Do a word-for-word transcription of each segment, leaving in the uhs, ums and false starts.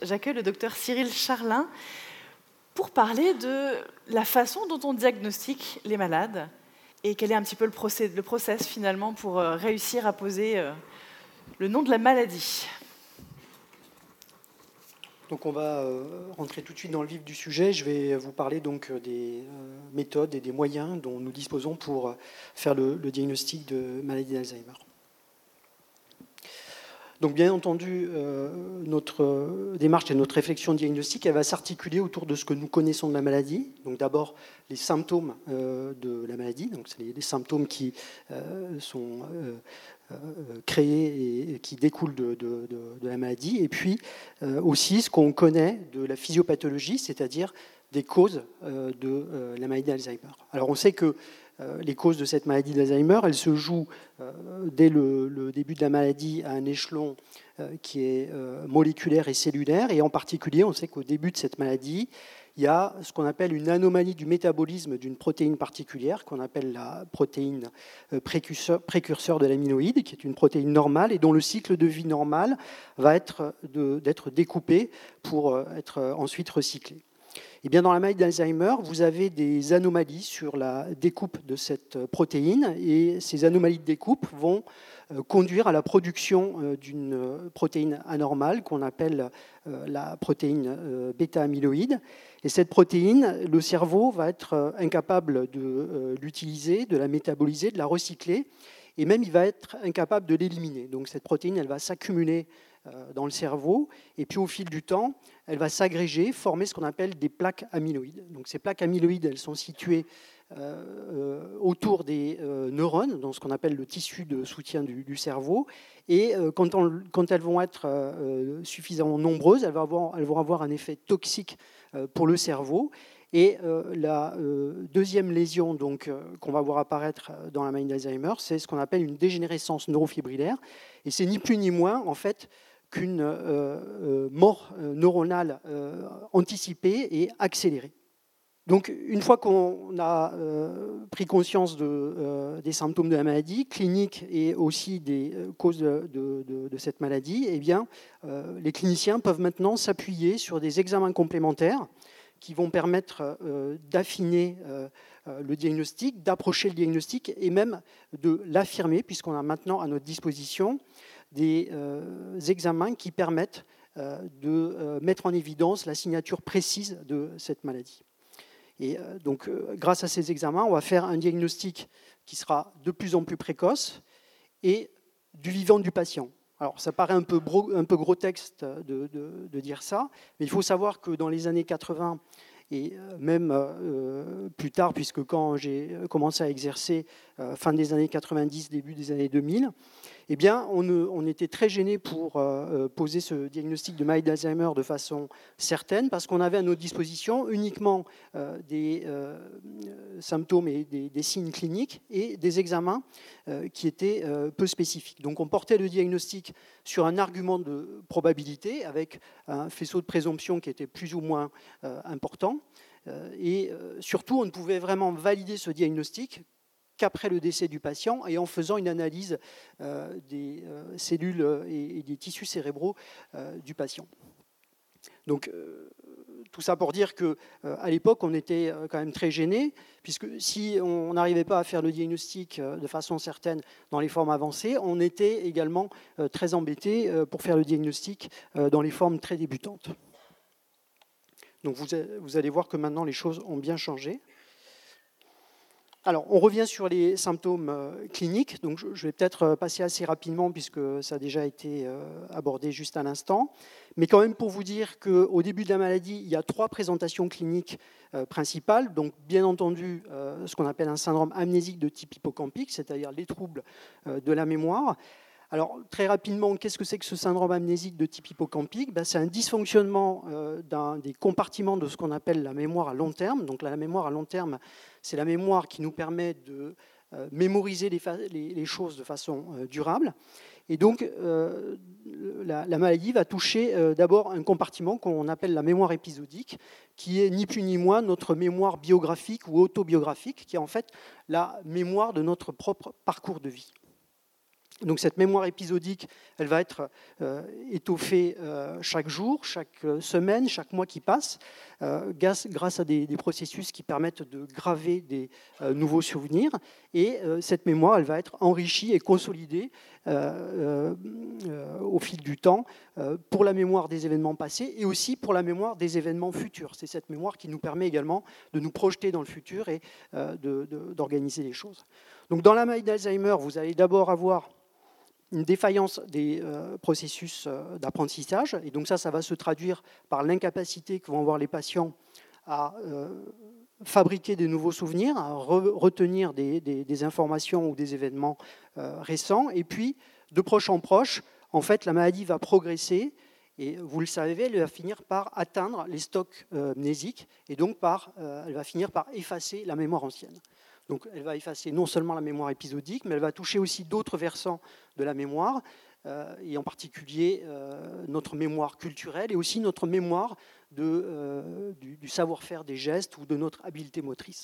J'accueille le docteur Cyril Charlin pour parler de la façon dont on diagnostique les malades et quel est un petit peu le process, le process finalement pour réussir à poser le nom de la maladie. Donc on va rentrer tout de suite dans le vif du sujet. Je vais vous parler donc des méthodes et des moyens dont nous disposons pour faire le, le diagnostic de maladie d'Alzheimer. Donc bien entendu, euh, notre démarche et notre réflexion diagnostique, elle va s'articuler autour de ce que nous connaissons de la maladie. Donc d'abord les symptômes euh, de la maladie, donc c'est les, les symptômes qui euh, sont euh, euh, créés et qui découlent de, de, de, de la maladie. Et puis euh, aussi ce qu'on connaît de la physiopathologie, c'est-à-dire des causes euh, de euh, la maladie d'Alzheimer. Alors on sait que les causes de cette maladie d'Alzheimer, elles se jouent euh, dès le, le début de la maladie à un échelon euh, qui est euh, moléculaire et cellulaire. Et en particulier, on sait qu'au début de cette maladie, il y a ce qu'on appelle une anomalie du métabolisme d'une protéine particulière, qu'on appelle la protéine précurseur, précurseur de l'amyloïde, qui est une protéine normale et dont le cycle de vie normal va être de, d'être découpé pour être ensuite recyclé. Et bien dans la maladie d'Alzheimer, vous avez des anomalies sur la découpe de cette protéine et ces anomalies de découpe vont conduire à la production d'une protéine anormale qu'on appelle la protéine bêta-amyloïde. Et cette protéine, le cerveau va être incapable de l'utiliser, de la métaboliser, de la recycler et même il va être incapable de l'éliminer. Donc cette protéine, elle va s'accumuler dans le cerveau, et puis au fil du temps, elle va s'agréger, former ce qu'on appelle des plaques amyloïdes. Donc ces plaques amyloïdes, elles sont situées euh, autour des euh, neurones, dans ce qu'on appelle le tissu de soutien du, du cerveau, et euh, quand, on, quand elles vont être euh, suffisamment nombreuses, elles vont avoir, elles vont avoir un effet toxique euh, pour le cerveau. Et euh, la euh, deuxième lésion donc, euh, qu'on va voir apparaître dans la maladie d'Alzheimer, c'est ce qu'on appelle une dégénérescence neurofibrillaire, et c'est ni plus ni moins, en fait, qu'une euh, euh, mort neuronale euh, anticipée et accélérée. Donc, une fois qu'on a euh, pris conscience de, euh, des symptômes de la maladie, cliniques et aussi des euh, causes de, de, de, de cette maladie, eh bien, euh, les cliniciens peuvent maintenant s'appuyer sur des examens complémentaires qui vont permettre euh, d'affiner euh, le diagnostic, d'approcher le diagnostic et même de l'affirmer, puisqu'on a maintenant à notre disposition des euh, examens qui permettent euh, de euh, mettre en évidence la signature précise de cette maladie. Et euh, donc, euh, grâce à ces examens, on va faire un diagnostic qui sera de plus en plus précoce et du vivant du patient. Alors, ça paraît un peu, bro, un peu gros texte de, de, de dire ça, mais il faut savoir que dans les années quatre-vingts, et même euh, plus tard, puisque quand j'ai commencé à exercer, euh, fin des années quatre-vingt-dix, début des années deux mille, eh bien, on, on était très gênés pour euh, poser ce diagnostic de maladie d'Alzheimer de façon certaine, parce qu'on avait à notre disposition uniquement euh, des euh, symptômes et des, des signes cliniques et des examens euh, qui étaient euh, peu spécifiques. Donc on portait le diagnostic sur un argument de probabilité, avec un faisceau de présomption qui était plus ou moins euh, important. Euh, et euh, surtout, on ne pouvait vraiment valider ce diagnostic qu'après le décès du patient et en faisant une analyse euh, des euh, cellules et, et des tissus cérébraux euh, du patient. Donc, euh, tout ça pour dire qu'à euh, l'époque, on était euh, quand même très gênés, puisque si on n'arrivait pas à faire le diagnostic euh, de façon certaine dans les formes avancées, on était également euh, très embêtés euh, pour faire le diagnostic euh, dans les formes très débutantes. Donc, vous, vous allez voir que maintenant, les choses ont bien changé. Alors, on revient sur les symptômes euh, cliniques. Donc, je, je vais peut-être passer assez rapidement puisque ça a déjà été euh, abordé juste à l'instant. Mais quand même pour vous dire qu'au début de la maladie, il y a trois présentations cliniques euh, principales. Donc, bien entendu, euh, ce qu'on appelle un syndrome amnésique de type hippocampique, c'est-à-dire les troubles euh, de la mémoire. Alors, très rapidement, qu'est-ce que c'est que ce syndrome amnésique de type hippocampique? Ben, c'est un dysfonctionnement euh, d'un des compartiments de ce qu'on appelle la mémoire à long terme. Donc, la mémoire à long terme, c'est la mémoire qui nous permet de euh, mémoriser les, les, les choses de façon euh, durable. Et donc, euh, la, la maladie va toucher euh, d'abord un compartiment qu'on appelle la mémoire épisodique, qui est ni plus ni moins notre mémoire biographique ou autobiographique, qui est en fait la mémoire de notre propre parcours de vie. Donc cette mémoire épisodique, elle va être euh, étoffée euh, chaque jour, chaque semaine, chaque mois qui passe, euh, grâce, grâce à des, des processus qui permettent de graver des euh, nouveaux souvenirs. Et euh, cette mémoire, elle va être enrichie et consolidée euh, euh, au fil du temps euh, pour la mémoire des événements passés et aussi pour la mémoire des événements futurs. C'est cette mémoire qui nous permet également de nous projeter dans le futur et euh, de, de, d'organiser les choses. Donc dans la maladie d'Alzheimer, vous allez d'abord avoir une défaillance des euh, processus euh, d'apprentissage. Et donc ça, ça va se traduire par l'incapacité que vont avoir les patients à euh, fabriquer des nouveaux souvenirs, à re retenir des, des, des informations ou des événements euh, récents. Et puis, de proche en proche, en fait, la maladie va progresser. Et vous le savez, elle va finir par atteindre les stocks euh, mnésiques. Et donc, par, euh, elle va finir par effacer la mémoire ancienne. Donc elle va effacer non seulement la mémoire épisodique, mais elle va toucher aussi d'autres versants de la mémoire, euh, et en particulier euh, notre mémoire culturelle et aussi notre mémoire de, euh, du, du savoir-faire des gestes ou de notre habileté motrice.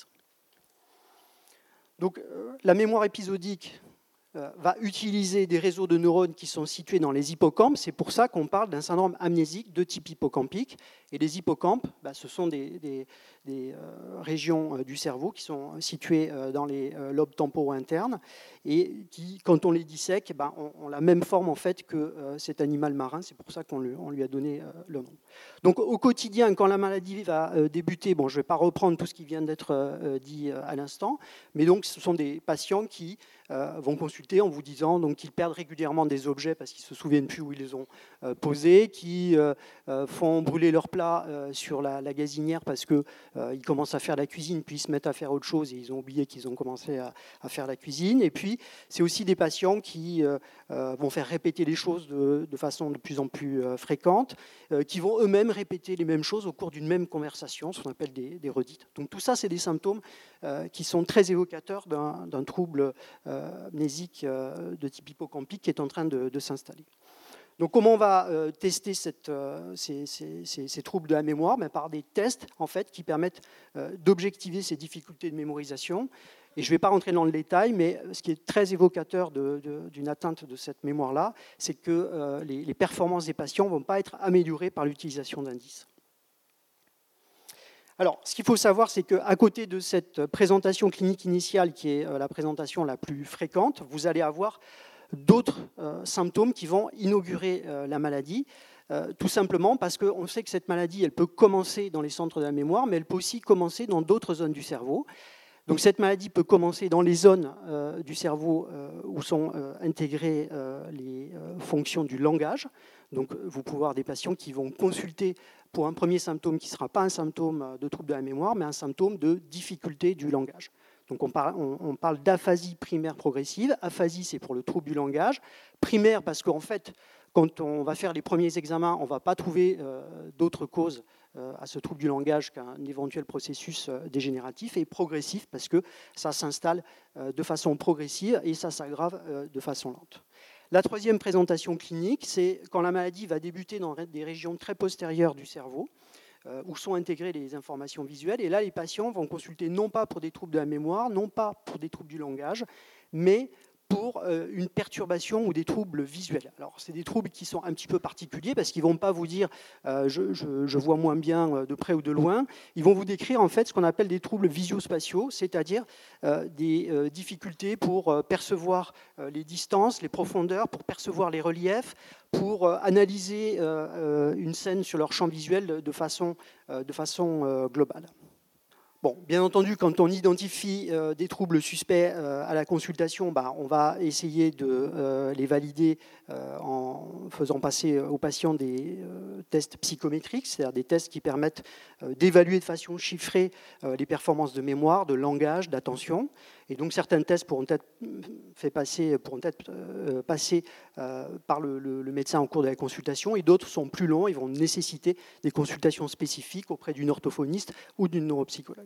Donc euh, la mémoire épisodique euh, va utiliser des réseaux de neurones qui sont situés dans les hippocampes. C'est pour ça qu'on parle d'un syndrome amnésique de type hippocampique. Et les hippocampes, bah, ce sont des, des, des euh, régions euh, du cerveau qui sont situées euh, dans les euh, lobes temporaux internes et qui, quand on les dissèque, bah, ont, ont la même forme en fait que euh, cet animal marin. C'est pour ça qu'on lui, on lui a donné euh, le nom. Donc au quotidien, quand la maladie va euh, débuter, bon, je ne vais pas reprendre tout ce qui vient d'être euh, dit euh, à l'instant, mais donc ce sont des patients qui euh, vont consulter en vous disant donc, qu'ils perdent régulièrement des objets parce qu'ils ne se souviennent plus où ils les ont euh, posés, qui euh, euh, font brûler leurs plats euh, sur la, la gazinière parce qu'ils euh, commencent à faire la cuisine, puis ils se mettent à faire autre chose et ils ont oublié qu'ils ont commencé à, à faire la cuisine. Et puis, c'est aussi des patients qui euh, euh, vont faire répéter les choses de, de façon de plus en plus euh, fréquente, euh, qui vont eux-mêmes répéter les mêmes choses au cours d'une même conversation, ce qu'on appelle des, des redites. Donc tout ça, c'est des symptômes euh, qui sont très évocateurs d'un, d'un trouble euh, amnésique euh, de type hippocampique qui est en train de, de s'installer. Donc comment on va euh, tester cette, euh, ces, ces, ces, ces troubles de la mémoire? Ben, par des tests en fait, qui permettent euh, d'objectiver ces difficultés de mémorisation. Et je ne vais pas rentrer dans le détail, mais ce qui est très évocateur de, de, d'une atteinte de cette mémoire-là, c'est que euh, les, les performances des patients ne vont pas être améliorées par l'utilisation d'indices. Alors, ce qu'il faut savoir, c'est qu'à côté de cette présentation clinique initiale, qui est la présentation la plus fréquente, vous allez avoir d'autres euh, symptômes qui vont inaugurer euh, la maladie, euh, tout simplement parce qu'on sait que cette maladie, elle peut commencer dans les centres de la mémoire, mais elle peut aussi commencer dans d'autres zones du cerveau. Donc cette maladie peut commencer dans les zones euh, du cerveau euh, où sont euh, intégrées euh, les euh, fonctions du langage. Donc vous pouvez avoir des patients qui vont consulter pour un premier symptôme qui ne sera pas un symptôme de trouble de la mémoire, mais un symptôme de difficulté du langage. Donc on parle, on, on parle d'aphasie primaire progressive. Aphasie, c'est pour le trouble du langage. Primaire, parce qu'en fait, quand on va faire les premiers examens, on ne va pas trouver euh, d'autres causes euh, à ce trouble du langage qu'un éventuel processus euh, dégénératif. Et progressif, parce que ça s'installe euh, de façon progressive et ça s'aggrave euh, de façon lente. La troisième présentation clinique, c'est quand la maladie va débuter dans des régions très postérieures du cerveau, euh, où sont intégrées les informations visuelles. Et là, les patients vont consulter non pas pour des troubles de la mémoire, non pas pour des troubles du langage, mais pour une perturbation ou des troubles visuels. Alors, c'est des troubles qui sont un petit peu particuliers parce qu'ils ne vont pas vous dire euh, je, je, je vois moins bien de près ou de loin. Ils vont vous décrire en fait ce qu'on appelle des troubles visio-spatiaux, c'est-à-dire euh, des euh, difficultés pour euh, percevoir euh, les distances, les profondeurs, pour percevoir les reliefs, pour euh, analyser euh, une scène sur leur champ visuel de façon, euh, de façon euh, globale. Bon, bien entendu, quand on identifie euh, des troubles suspects euh, à la consultation, bah, on va essayer de euh, les valider euh, en faisant passer aux patients des euh, tests psychométriques, c'est-à-dire des tests qui permettent euh, d'évaluer de façon chiffrée euh, les performances de mémoire, de langage, d'attention. Et donc certains tests pourront être, fait passer, pourront être euh, passés euh, par le, le, le médecin en cours de la consultation, et d'autres sont plus longs, ils vont nécessiter des consultations spécifiques auprès d'une orthophoniste ou d'une neuropsychologue.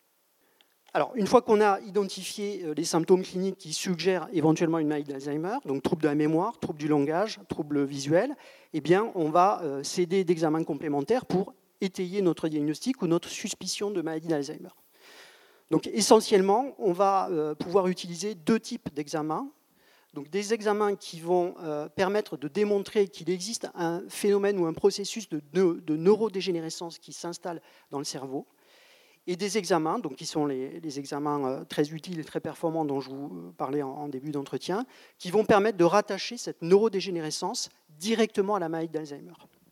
Alors, une fois qu'on a identifié les symptômes cliniques qui suggèrent éventuellement une maladie d'Alzheimer, donc trouble de la mémoire, trouble du langage, trouble visuel, eh bien, on va euh, s'aider d'examens complémentaires pour étayer notre diagnostic ou notre suspicion de maladie d'Alzheimer. Donc essentiellement, on va euh, pouvoir utiliser deux types d'examens. Donc des examens qui vont euh, permettre de démontrer qu'il existe un phénomène ou un processus de, de, de neurodégénérescence qui s'installe dans le cerveau, et des examens, donc qui sont les, les examens euh, très utiles et très performants dont je vous parlais en, en début d'entretien, qui vont permettre de rattacher cette neurodégénérescence directement à la maladie d'Alzheimer.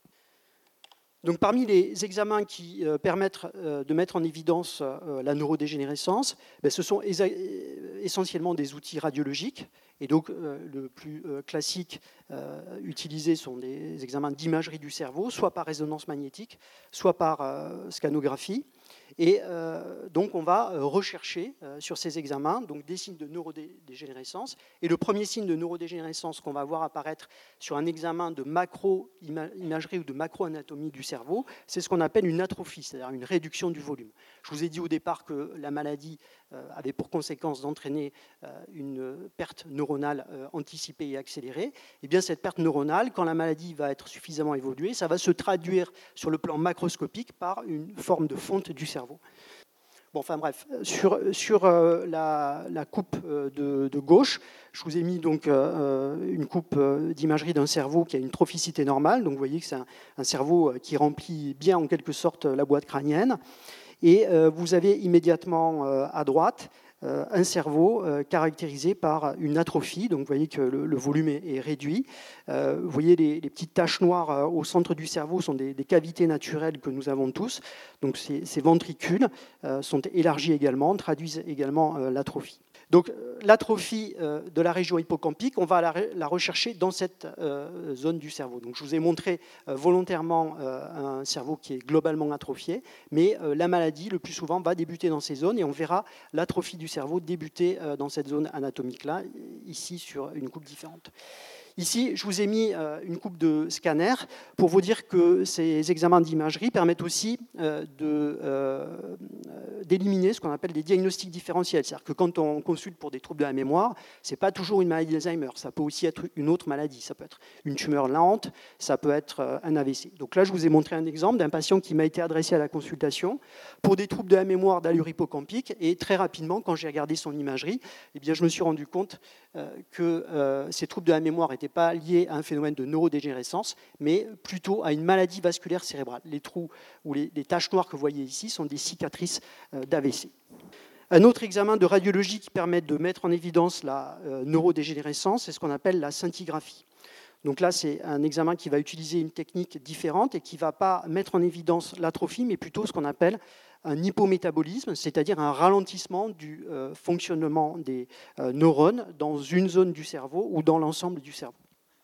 Donc, parmi les examens qui euh, permettent euh, de mettre en évidence euh, la neurodégénérescence, ben, ce sont essentiellement des outils radiologiques. Et donc, euh, le plus euh, classique euh, utilisé sont des examens d'imagerie du cerveau, soit par résonance magnétique, soit par euh, scanographie. Et euh, donc, on va rechercher euh, sur ces examens donc, des signes de neurodégénérescence. Et le premier signe de neurodégénérescence qu'on va voir apparaître sur un examen de macro-imagerie ou de macro-anatomie du cerveau, c'est ce qu'on appelle une atrophie, c'est-à-dire une réduction du volume. Je vous ai dit au départ que la maladie euh, avait pour conséquence d'entraîner euh, une perte neuronale euh, anticipée et accélérée. Et bien, cette perte neuronale, quand la maladie va être suffisamment évoluée, ça va se traduire sur le plan macroscopique par une forme de fonte du cerveau. Bon, enfin bref, sur, sur euh, la, la coupe euh, de, de gauche, je vous ai mis donc euh, une coupe euh, d'imagerie d'un cerveau qui a une trophicité normale. Donc vous voyez que c'est un, un cerveau qui remplit bien en quelque sorte la boîte crânienne. Et euh, vous avez immédiatement euh, à droite euh, un cerveau euh, caractérisé par une atrophie. Donc vous voyez que le, le volume est, est réduit. Euh, vous voyez les, les petites taches noires euh, au centre du cerveau sont des, des cavités naturelles que nous avons tous. Donc ces, ces ventricules euh, sont élargis également, traduisent également euh, l'atrophie. Donc l'atrophie euh, de la région hippocampique, on va la, la rechercher dans cette euh, zone du cerveau. Donc je vous ai montré euh, volontairement euh, un cerveau qui est globalement atrophié, mais euh, la maladie, le plus souvent, va débuter dans ces zones et on verra l'atrophie du cerveau débuter euh, dans cette zone anatomique-là, ici sur une coupe différente. Ici, je vous ai mis une coupe de scanner pour vous dire que ces examens d'imagerie permettent aussi de, euh, d'éliminer ce qu'on appelle des diagnostics différentiels. C'est-à-dire que quand on consulte pour des troubles de la mémoire, ce n'est pas toujours une maladie d'Alzheimer, ça peut aussi être une autre maladie. Ça peut être une tumeur lente, ça peut être un A V C. Donc là, je vous ai montré un exemple d'un patient qui m'a été adressé à la consultation pour des troubles de la mémoire d'allure hippocampique et très rapidement, quand j'ai regardé son imagerie, eh bien, je me suis rendu compte que euh, ces troubles de la mémoire étaient pas liés à un phénomène de neurodégénérescence, mais plutôt à une maladie vasculaire cérébrale. Les trous ou les, les taches noires que vous voyez ici sont des cicatrices euh, d'A V C. Un autre examen de radiologie qui permet de mettre en évidence la euh, neurodégénérescence, c'est ce qu'on appelle la scintigraphie. Donc là, c'est un examen qui va utiliser une technique différente et qui ne va pas mettre en évidence l'atrophie, mais plutôt ce qu'on appelle un hypométabolisme, c'est-à-dire un ralentissement du euh, fonctionnement des euh, neurones dans une zone du cerveau ou dans l'ensemble du cerveau.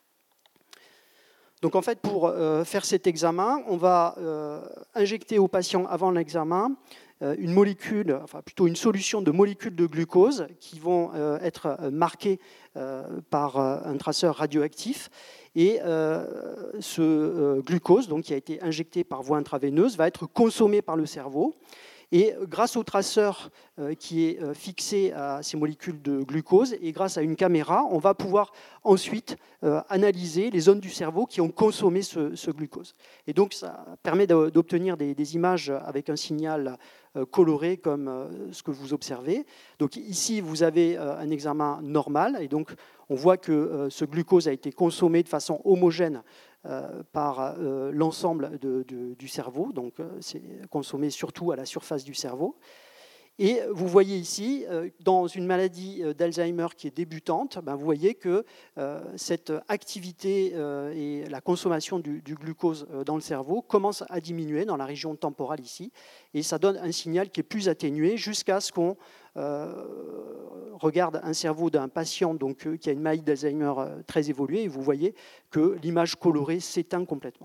Donc en fait, pour euh, faire cet examen, on va euh, injecter au patient avant l'examen euh, une molécule, enfin plutôt une solution de molécules de glucose qui vont euh, être marquées euh, par euh, un traceur radioactif. Et euh, ce euh, glucose, donc, qui a été injecté par voie intraveineuse, va être consommé par le cerveau. Et grâce au traceur euh, qui est euh, fixé à ces molécules de glucose et grâce à une caméra, on va pouvoir ensuite euh, analyser les zones du cerveau qui ont consommé ce, ce glucose. Et donc ça permet d'obtenir des, des images avec un signal euh, coloré comme euh, ce que vous observez. Donc ici, vous avez euh, un examen normal et donc on voit que euh, ce glucose a été consommé de façon homogène Euh, par euh, l'ensemble de, de, du cerveau, donc euh, c'est consommé surtout à la surface du cerveau. Et vous voyez ici, euh, dans une maladie d'Alzheimer qui est débutante, ben vous voyez que euh, cette activité euh, et la consommation du, du glucose dans le cerveau commence à diminuer dans la région temporale ici, et ça donne un signal qui est plus atténué jusqu'à ce qu'on euh, regarde un cerveau d'un patient donc, euh, qui a une maladie d'Alzheimer euh, très évoluée, et vous voyez que l'image colorée s'éteint complètement.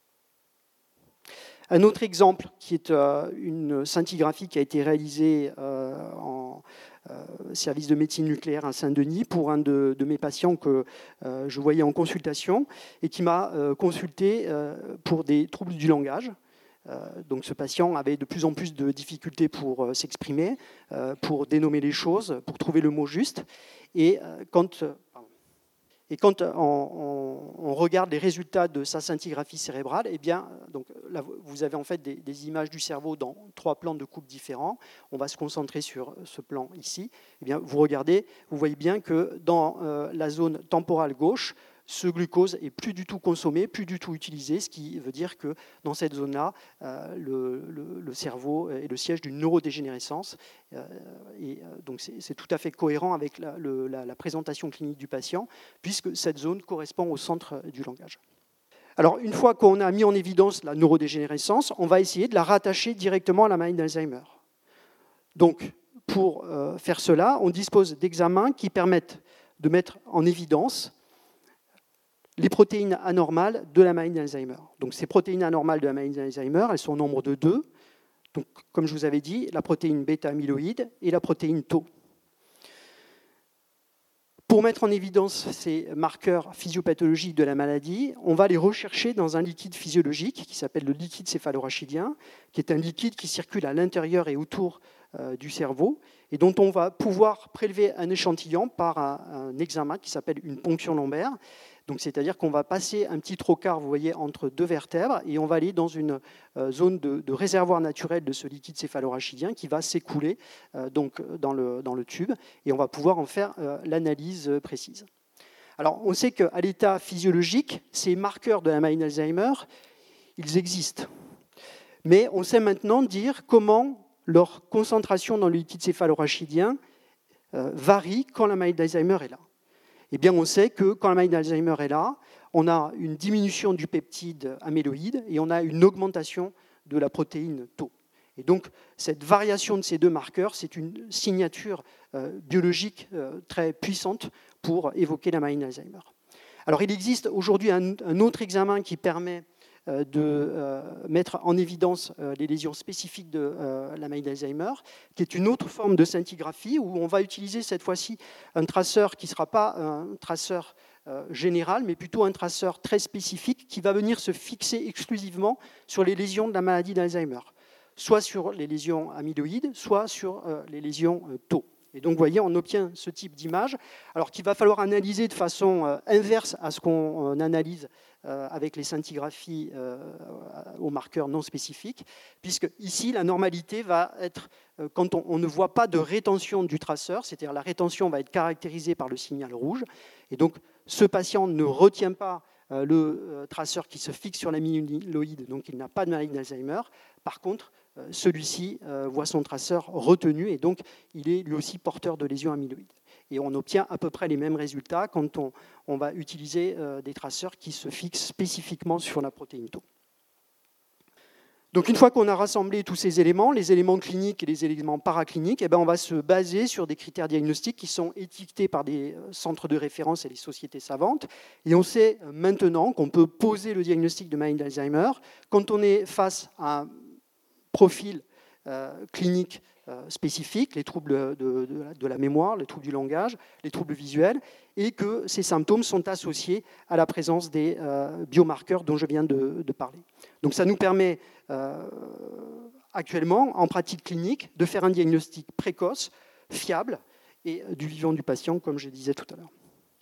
Un autre exemple qui est euh, une scintigraphie qui a été réalisée euh, en euh, service de médecine nucléaire à Saint-Denis pour un de, de mes patients que euh, je voyais en consultation et qui m'a euh, consulté euh, pour des troubles du langage. Euh, donc ce patient avait de plus en plus de difficultés pour euh, s'exprimer, euh, pour dénommer les choses, pour trouver le mot juste. Et euh, quand... Pardon. Et quand on, on, on regarde les résultats de sa scintigraphie cérébrale, eh bien, donc, là, vous avez en fait des, des images du cerveau dans trois plans de coupe différents. On va se concentrer sur ce plan ici. Eh bien, vous regardez, vous voyez bien que dans euh, la zone temporale gauche, ce glucose est plus du tout consommé, plus du tout utilisé, ce qui veut dire que dans cette zone-là, euh, le, le, le cerveau est le siège d'une neurodégénérescence. Euh, et euh, donc c'est, c'est tout à fait cohérent avec la, le, la, la présentation clinique du patient, puisque cette zone correspond au centre du langage. Alors, une fois qu'on a mis en évidence la neurodégénérescence, on va essayer de la rattacher directement à la maladie d'Alzheimer. Donc, pour euh, faire cela, on dispose d'examens qui permettent de mettre en évidence les protéines anormales de la maladie d'Alzheimer. Donc, ces protéines anormales de la maladie d'Alzheimer, elles sont au nombre de deux. Donc, comme je vous avais dit, la protéine bêta-amyloïde et la protéine tau. Pour mettre en évidence ces marqueurs physiopathologiques de la maladie, on va les rechercher dans un liquide physiologique qui s'appelle le liquide céphalorachidien, qui est un liquide qui circule à l'intérieur et autour euh, du cerveau, et dont on va pouvoir prélever un échantillon par un, un examen qui s'appelle une ponction lombaire. Donc, c'est-à-dire qu'on va passer un petit trocar, vous voyez, entre deux vertèbres, et on va aller dans une euh, zone de, de réservoir naturel de ce liquide céphalorachidien qui va s'écouler euh, donc, dans, le, dans le tube, et on va pouvoir en faire euh, l'analyse précise. Alors, on sait qu'à l'état physiologique, ces marqueurs de la maladie d'Alzheimer, ils existent. Mais on sait maintenant dire comment leur concentration dans le liquide céphalorachidien euh, varie quand la maladie d'Alzheimer est là. Eh bien, on sait que quand la maladie d'Alzheimer est là, on a une diminution du peptide amyloïde et on a une augmentation de la protéine tau. Et donc, cette variation de ces deux marqueurs, c'est une signature euh, biologique euh, très puissante pour évoquer la maladie d'Alzheimer. Alors, il existe aujourd'hui un, un autre examen qui permet euh, de euh, mettre en évidence euh, les lésions spécifiques de euh, la maladie d'Alzheimer, qui est une autre forme de scintigraphie où on va utiliser cette fois-ci un traceur qui ne sera pas un traceur euh, général, mais plutôt un traceur très spécifique qui va venir se fixer exclusivement sur les lésions de la maladie d'Alzheimer, soit sur les lésions amyloïdes, soit sur euh, les lésions euh, tau. Et donc, vous voyez, on obtient ce type d'image, alors qu'il va falloir analyser de façon euh, inverse à ce qu'on analyse euh, avec les scintigraphies euh, aux marqueurs non spécifiques, puisque ici, la normalité va être euh, quand on, on ne voit pas de rétention du traceur, c'est-à-dire la rétention va être caractérisée par le signal rouge, et donc ce patient ne retient pas euh, le euh, traceur qui se fixe sur l'amyloïde, donc il n'a pas de maladie d'Alzheimer. Par contre, celui-ci voit son traceur retenu et donc il est lui aussi porteur de lésions amyloïdes. Et on obtient à peu près les mêmes résultats quand on, on va utiliser des traceurs qui se fixent spécifiquement sur la protéine tau. Donc une fois qu'on a rassemblé tous ces éléments, les éléments cliniques et les éléments paracliniques, eh bien on va se baser sur des critères diagnostiques qui sont étiquetés par des centres de référence et les sociétés savantes. Et on sait maintenant qu'on peut poser le diagnostic de maladie d'Alzheimer quand on est face à un profil euh, clinique euh, spécifique, les troubles de, de, de la mémoire, les troubles du langage, les troubles visuels, et que ces symptômes sont associés à la présence des euh, biomarqueurs dont je viens de, de parler. Donc ça nous permet euh, actuellement, en pratique clinique, de faire un diagnostic précoce, fiable, et du vivant du patient, comme je disais tout à l'heure.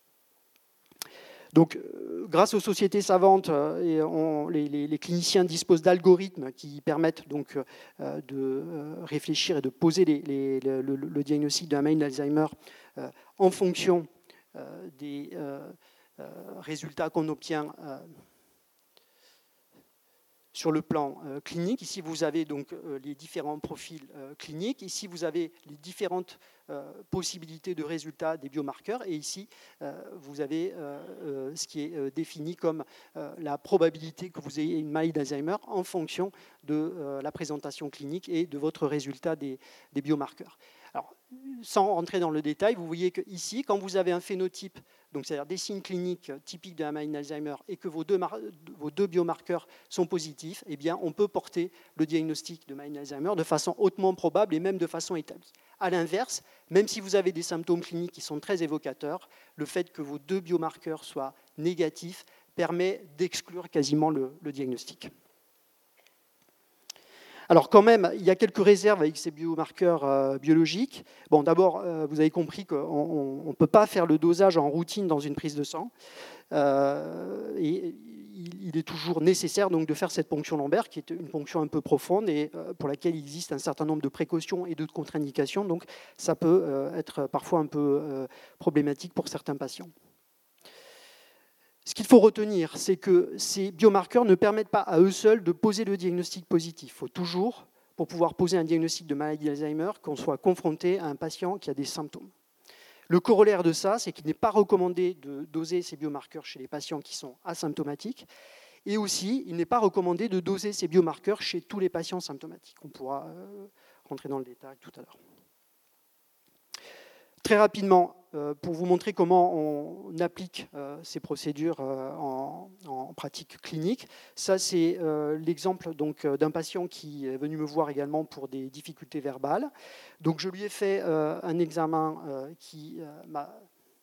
Donc, euh, grâce aux sociétés savantes, euh, et on, les, les, les cliniciens disposent d'algorithmes qui permettent donc euh, de euh, réfléchir et de poser les, les, le, le, le diagnostic de la maladie d'Alzheimer euh, en fonction euh, des euh, euh, résultats qu'on obtient euh, sur le plan euh, clinique. Ici, vous avez donc euh, les différents profils euh, cliniques. Ici, vous avez les différentes euh, possibilités de résultats des biomarqueurs. Et ici, euh, vous avez euh, euh, ce qui est euh, défini comme euh, la probabilité que vous ayez une maladie d'Alzheimer en fonction de euh, la présentation clinique et de votre résultat des, des biomarqueurs. Alors, sans rentrer dans le détail, vous voyez qu'ici, quand vous avez un phénotype, donc c'est-à-dire des signes cliniques typiques de la maladie d'Alzheimer, et que vos deux, vos deux biomarqueurs sont positifs, eh bien, on peut porter le diagnostic de maladie d'Alzheimer de façon hautement probable et même de façon établie. À l'inverse, même si vous avez des symptômes cliniques qui sont très évocateurs, le fait que vos deux biomarqueurs soient négatifs permet d'exclure quasiment le, le diagnostic. Alors quand même, il y a quelques réserves avec ces biomarqueurs euh, biologiques. Bon, d'abord, euh, vous avez compris qu'on ne peut pas faire le dosage en routine dans une prise de sang. Euh, et il est toujours nécessaire donc, de faire cette ponction lombaire, qui est une ponction un peu profonde et euh, pour laquelle il existe un certain nombre de précautions et de contre-indications. Donc ça peut euh, être parfois un peu euh, problématique pour certains patients. Ce qu'il faut retenir, c'est que ces biomarqueurs ne permettent pas à eux seuls de poser le diagnostic positif. Il faut toujours, pour pouvoir poser un diagnostic de maladie d'Alzheimer, qu'on soit confronté à un patient qui a des symptômes. Le corollaire de ça, c'est qu'il n'est pas recommandé de doser ces biomarqueurs chez les patients qui sont asymptomatiques. Et aussi, il n'est pas recommandé de doser ces biomarqueurs chez tous les patients symptomatiques. On pourra euh, rentrer dans le détail tout à l'heure. Très rapidement, euh, pour vous montrer comment on applique euh, ces procédures euh, en, en pratique clinique, ça c'est euh, l'exemple donc d'un patient qui est venu me voir également pour des difficultés verbales. Donc je lui ai fait euh, un examen euh, qui euh, m'a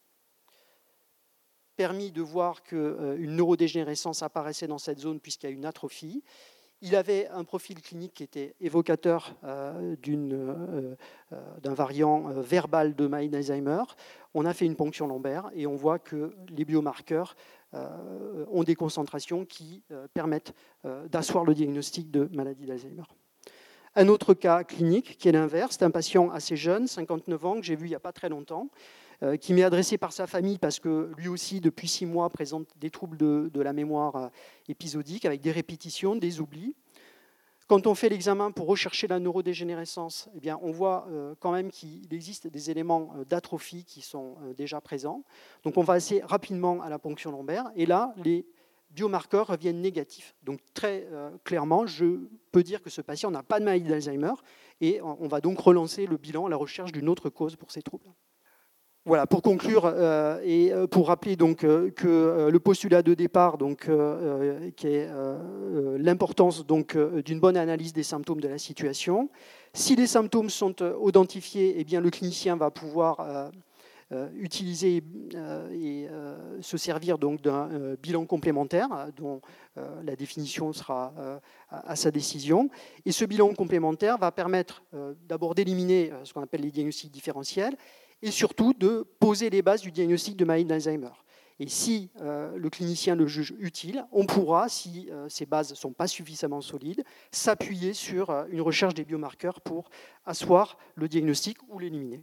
permis de voir qu'une euh, neurodégénérescence apparaissait dans cette zone puisqu'il y a une atrophie. Il avait un profil clinique qui était évocateur euh, d'une, euh, euh, d'un variant euh, verbal de maladie d'Alzheimer. On a fait une ponction lombaire et on voit que les biomarqueurs euh, ont des concentrations qui euh, permettent euh, d'asseoir le diagnostic de maladie d'Alzheimer. Un autre cas clinique qui est l'inverse, c'est un patient assez jeune, cinquante-neuf ans, que j'ai vu il n'y a pas très longtemps, euh, qui m'est adressé par sa famille parce que lui aussi, depuis six mois, présente des troubles de, de la mémoire euh, épisodiques avec des répétitions, des oublis. Quand on fait l'examen pour rechercher la neurodégénérescence, eh bien, on voit euh, quand même qu'il existe des éléments euh, d'atrophie qui sont euh, déjà présents. Donc on va assez rapidement à la ponction lombaire et là, les biomarqueurs reviennent négatifs. Donc très euh, clairement, je peux dire que ce patient n'a pas de maladie d'Alzheimer et on va donc relancer le bilan à la recherche d'une autre cause pour ces troubles. Voilà, pour conclure euh, et pour rappeler donc, euh, que euh, le postulat de départ, donc, euh, qui est euh, l'importance donc, euh, d'une bonne analyse des symptômes de la situation. Si les symptômes sont euh, identifiés, eh bien, le clinicien va pouvoir euh, euh, utiliser euh, et euh, se servir donc, d'un euh, bilan complémentaire dont euh, la définition sera euh, à, à sa décision. Et ce bilan complémentaire va permettre euh, d'abord d'éliminer euh, ce qu'on appelle les diagnostics différentiels et surtout de poser les bases du diagnostic de maladie d'Alzheimer. Et si euh, le clinicien le juge utile, on pourra, si euh, ces bases ne sont pas suffisamment solides, s'appuyer sur euh, une recherche des biomarqueurs pour asseoir le diagnostic ou l'éliminer.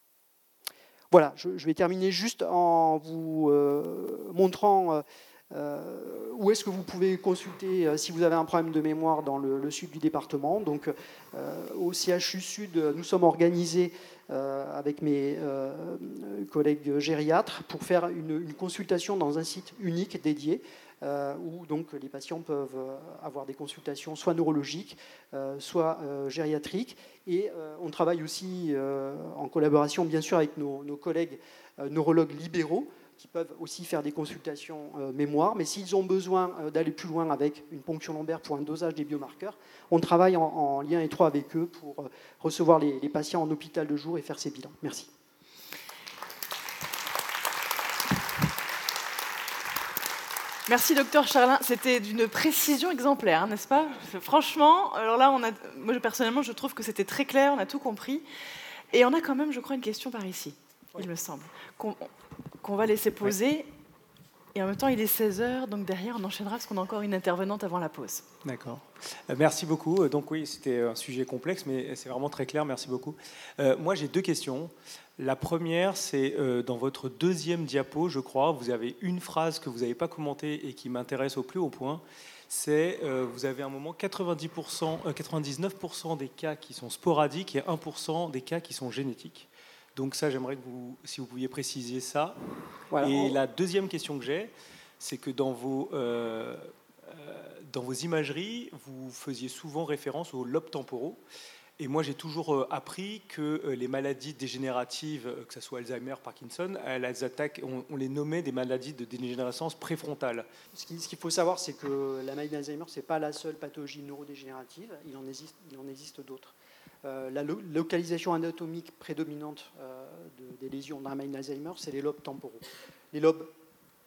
Voilà, je, je vais terminer juste en vous euh, montrant euh, euh, où est-ce que vous pouvez consulter euh, si vous avez un problème de mémoire dans le, le sud du département. Donc, euh, au C H U Sud, nous sommes organisés Euh, avec mes euh, collègues gériatres pour faire une, une consultation dans un site unique dédié euh, où donc les patients peuvent avoir des consultations soit neurologiques, euh, soit euh, gériatriques. Et euh, on travaille aussi euh, en collaboration bien sûr avec nos, nos collègues euh, neurologues libéraux qui peuvent aussi faire des consultations euh, mémoire, mais s'ils ont besoin euh, d'aller plus loin avec une ponction lombaire pour un dosage des biomarqueurs, on travaille en, en lien étroit avec eux pour euh, recevoir les, les patients en hôpital de jour et faire ces bilans. Merci. Merci, docteur Charlin. C'était d'une précision exemplaire, n'est-ce pas? Franchement, alors là, on a, moi personnellement, je trouve que c'était très clair, on a tout compris. Et on a quand même, je crois, une question par ici, oui. Il me semble, qu'on, qu'on va laisser poser. Oui. Et en même temps, il est seize heures, donc derrière, on enchaînera parce qu'on a encore une intervenante avant la pause. D'accord. Euh, merci beaucoup. Donc oui, c'était un sujet complexe, mais c'est vraiment très clair. Merci beaucoup. Euh, moi, j'ai deux questions. La première, c'est euh, dans votre deuxième diapo, je crois, vous avez une phrase que vous n'avez pas commentée et qui m'intéresse au plus haut point. C'est, euh, vous avez un moment, quatre-vingt-dix pour cent, euh, quatre-vingt-dix-neuf pour cent des cas qui sont sporadiques et un pour cent des cas qui sont génétiques. Donc ça, j'aimerais que vous, si vous pouviez préciser ça. Voilà. Et la deuxième question que j'ai, c'est que dans vos, euh, euh, dans vos imageries, vous faisiez souvent référence aux lobes temporaux. Et moi, j'ai toujours euh, appris que euh, les maladies dégénératives, euh, que ce soit Alzheimer, Parkinson, elles attaquent, on, on les nommait des maladies de dégénérescence préfrontale. Ce qu'il faut savoir, c'est que la maladie d'Alzheimer, ce n'est pas la seule pathologie neurodégénérative. Il en existe, il en existe d'autres. Euh, la lo- localisation anatomique prédominante euh, de, des lésions dans la maladie d'Alzheimer, c'est les lobes temporaux. Les lobes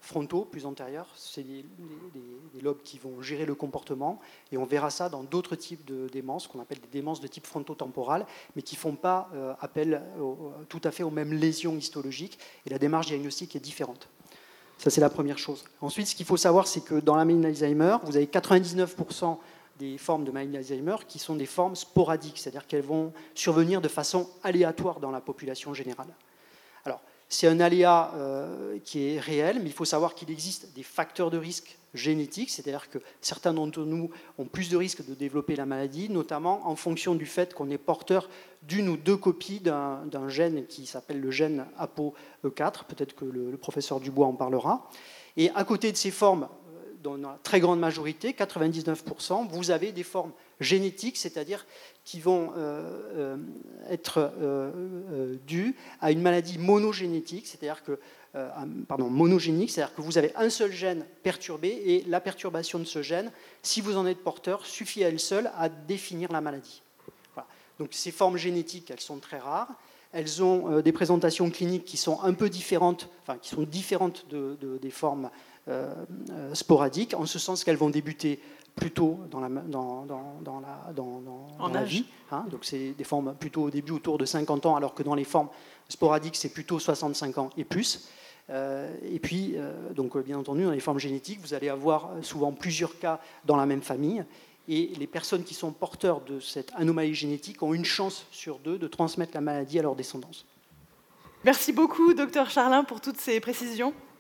frontaux, plus antérieurs. C'est des, des, des lobes qui vont gérer le comportement. Et on verra ça dans d'autres types de démences, qu'on appelle des démences de type frontotemporal, mais qui ne font pas euh, appel au, tout à fait aux mêmes lésions histologiques. Et la démarche diagnostique est différente. Ça, c'est la première chose. Ensuite, ce qu'il faut savoir, c'est que dans la maladie d'Alzheimer, vous avez quatre-vingt-dix-neuf pour cent des formes de maladie d'Alzheimer qui sont des formes sporadiques, c'est-à-dire qu'elles vont survenir de façon aléatoire dans la population générale. Alors, c'est un aléa euh, qui est réel, mais il faut savoir qu'il existe des facteurs de risque génétiques, c'est-à-dire que certains d'entre nous ont plus de risques de développer la maladie, notamment en fonction du fait qu'on est porteur d'une ou deux copies d'un, d'un gène qui s'appelle le gène A P O E quatre, peut-être que le, le professeur Dubois en parlera. Et à côté de ces formes, dans la très grande majorité, quatre-vingt-dix-neuf pour cent, vous avez des formes génétiques, c'est-à-dire qui vont euh, être euh, euh, dues à une maladie monogénétique, c'est-à-dire que, euh, pardon, monogénique, c'est-à-dire que vous avez un seul gène perturbé et la perturbation de ce gène, si vous en êtes porteur, suffit à elle seule à définir la maladie. Voilà. Donc ces formes génétiques, elles sont très rares. Elles ont euh, des présentations cliniques qui sont un peu différentes, enfin qui sont différentes de, de, des formes Euh, euh, sporadiques, en ce sens qu'elles vont débuter plus tôt dans la, dans, dans, dans la, dans, dans la vie. Hein, donc c'est des formes plutôt au début autour de cinquante ans, alors que dans les formes sporadiques, c'est plutôt soixante-cinq ans et plus. Euh, et puis, euh, donc, bien entendu, dans les formes génétiques, vous allez avoir souvent plusieurs cas dans la même famille. Et les personnes qui sont porteurs de cette anomalie génétique ont une chance sur deux de transmettre la maladie à leur descendance. Merci beaucoup, docteur Charlin, pour toutes ces précisions.